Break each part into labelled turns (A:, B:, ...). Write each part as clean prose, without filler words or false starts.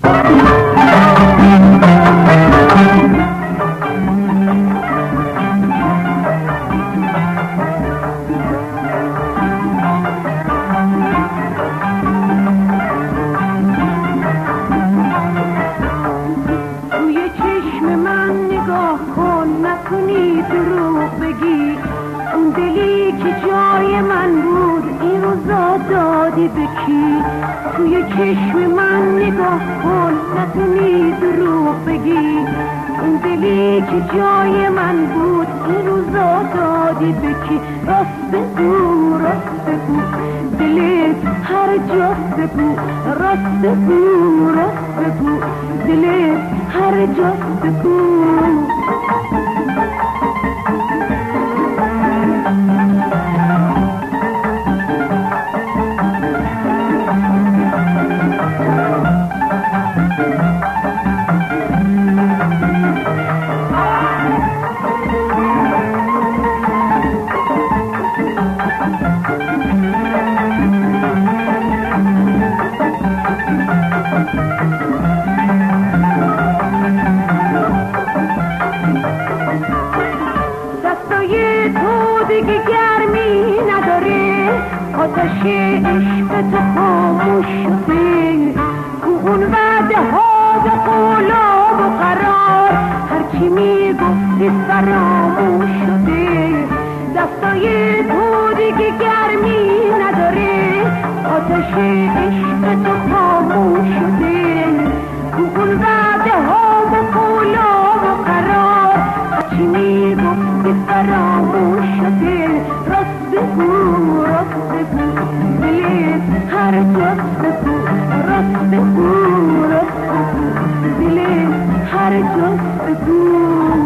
A: توی چشم من نگاه کن، نتونی دروغ بگی. اون دلی که جای من بود این روزا دادی به کی؟ راست بگو، راست بگو، دلت هر جاست بگو. راست بگو، راست بگو، دلت هر جاست بگو. دستای تو دیگه گرمی نداره، آتش عشق تو خاموش شده. تو اون وعده ها و قولاب و قرار هرچی میگفتی فراموش شده. دستای تو دیگه گرمی نداره، آتش عشق تو خاموش شده. تو اون وعده ها و قولاب و قرار هرچی میگفتی فراموش شده. راست بگو، راست بگو، دلت هر جاست بگو. راست بگو، راست بگو، دلت هر جاست بگو.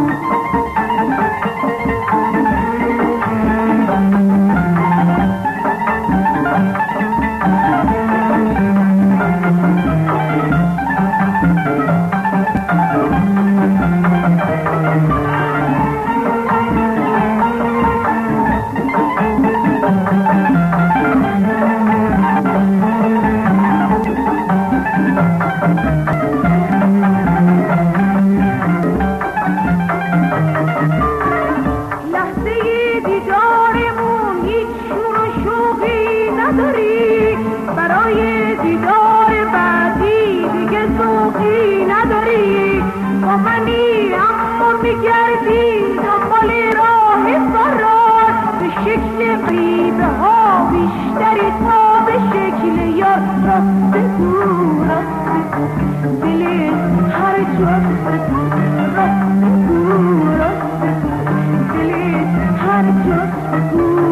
A: برای دیدار بعدی دیگه ذوقی نداری. با منی اما میگردی دنبال راه فرار، به شکل غریبه ها بیشتری تا به شکل یار. راست بگو، راست بگو، دلت هر جاست بگو. راست بگو، راست بگو، دلت هر جاست بگو.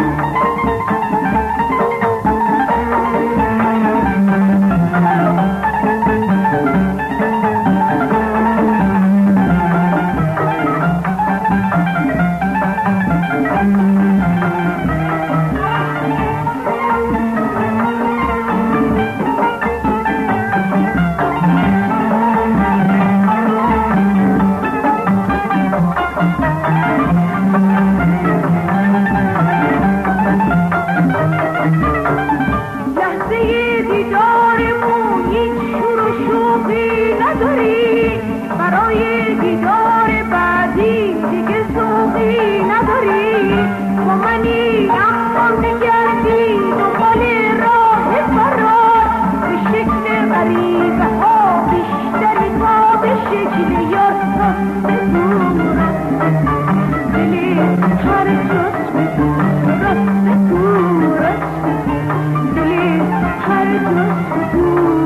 A: برای دیدار بعدی دیگه ذوقی نداری. با منی اما میگردی دنبال راه فرار، به شکل غریبه ها بیشتری تا به شکل یار. راست بگو، راست بگو، دلت هر جاست بگو. راست بگو، راست بگو، دلت هر جاست بگو.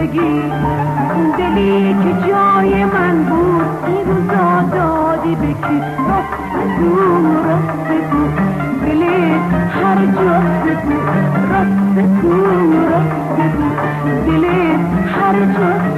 A: بگی اون دلی که جای من بود این روزا دادی بکی راست بگو دلت هر جا بگو راست بگو دلت هر جا